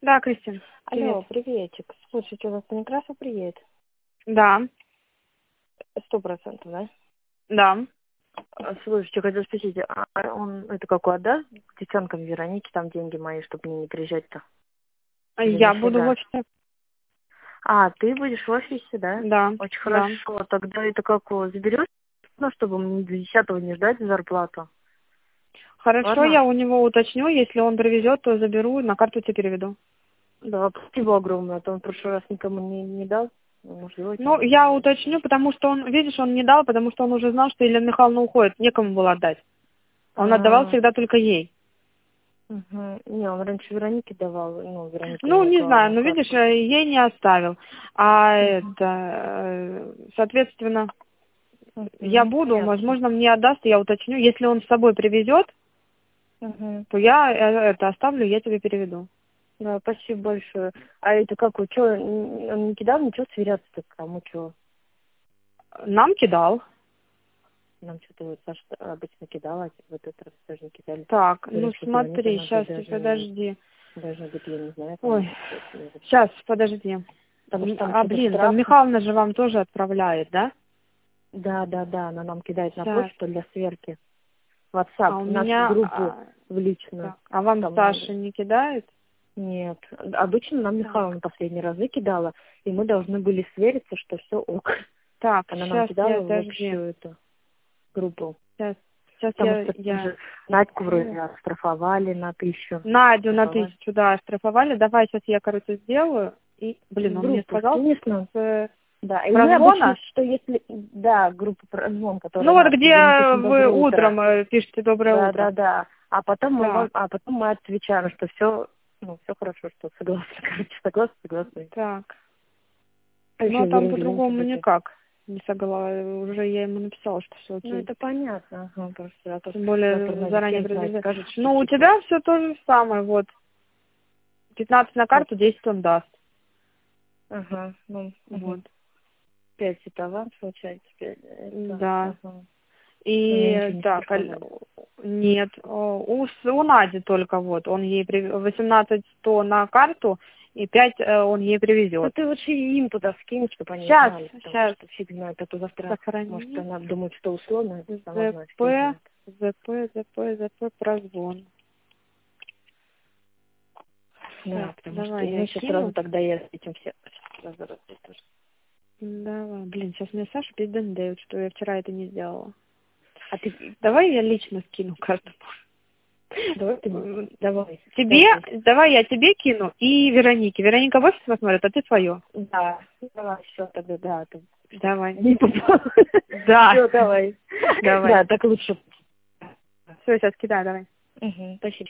Да, Кристина. Алло, Привет. приветик. Слушайте, у вас Некрасов приедет? Да, 100%, да? да. Слушайте, хотел спросить, а он это какой отдаст девчонкам Веронике там деньги мои, чтобы мне не приезжать-то? Или Я буду в нафига? офисе. А, ты будешь в офисе, да? Да, Очень да. хорошо. Тогда это как его заберешь? Ну, чтобы мне до 10-го не ждать зарплату. Хорошо, Ладно? я у него уточню. Если он привезет, то заберу, на карту тебе переведу. Да, спасибо огромное. А то он в прошлый раз никому не дал. Ну, может, его Ну, надо я забрать. уточню, потому что он, видишь, он не дал, потому что он уже знал, что Елена Михайловна уходит. Некому было отдать. Он отдавал А, всегда только ей. угу. Не, он раньше Веронике давал, ну, Вероника Ну, ему не клала знаю, на но видишь, карту. ей не оставил. А Угу. это, соответственно, я буду, Ясно. возможно, мне отдаст, я уточню. Если он с собой привезет, Угу. то я это оставлю, я тебе переведу. Да, спасибо большое. А это как, вы что, он не кидал ничего сверяться-то кому что? Нам кидал. Нам что-то вот Саша обычно кидала, а в этот раз даже не кидали. Так, Говорит, ну что звонить смотри, она сейчас будет ты даже, подожди. даже говорит, я не знаю, Ой, кому это. сейчас, подожди. Потому что там А, что-то блин, там штраф. Михайловна же вам тоже отправляет, да? Да, она нам кидает на Сейчас. почту для сверки. А WhatsApp, у в нашу меня... группу в личную. так, а вам Там Саша не кидает? нет. Обычно нам Так, Михайловна последние разы кидала, и мы должны были свериться, что все ок. так, Она нам сейчас я, кидала в подожди. общую эту группу. Сейчас Потому что я тоже Надьку открою. вроде оштрафовали на 1000. Надю на Оштрафовали. 1000, да, оштрафовали. Давай сейчас я, короче, сделаю. И, блин, В он мне группу сказал скинешь нам? с Да, и мы обычно, прозвона. что если... Да, группа прозвон, Ну которая вот Надька звонит, где пишем вы «Доброе утро». утром пишете «Доброе утро». Да. А потом Так, мы отвечаем, что все, ну, все хорошо, что согласны. Короче, согласны. так. А Ну, еще а там Вере Ильинке по-другому зайти. никак. Не согласна. Уже я ему написала, что все Ну, окей. это понятно. Ага, просто, а то Тем завтра более Надя заранее всем знает, предупреждаю. скажет, что Но у типа... тебя все то же самое. Вот. 15 на Вот, карту, 10 он даст. ага, ну, Вот. 5 это аванс, получается, 5 это... Да. Ага. Меня И ничего не так, штрафовали. нет, у Нади только вот, он ей 18 100 на карту, и 5 он ей Ну, привезет. ты лучше им туда скинь, чтобы они Сейчас, знали, потому сейчас, что фиг знает, а то завтра, может, сохранить. она думает, что условно, это сама знает, ЗП, фиг знает. ЗП, прозвон. Да, Так, потому что давай я иначе сразу кину. тогда я с этим все сразу тоже. Давай, блин, сейчас мне Саша пиздец дает, что я вчера это не сделала. А ты, Давай я лично скину каждому. давай ты, давай, Тебе, давай. давай я тебе кину и Веронике. Вероника в офис посмотрит, а ты свое. Да, давай, все, тогда, да, ты Давай. не попал. Да. Все, давай. Давай. Да, так лучше. Все, сейчас кидай, давай. Угу, спасибо.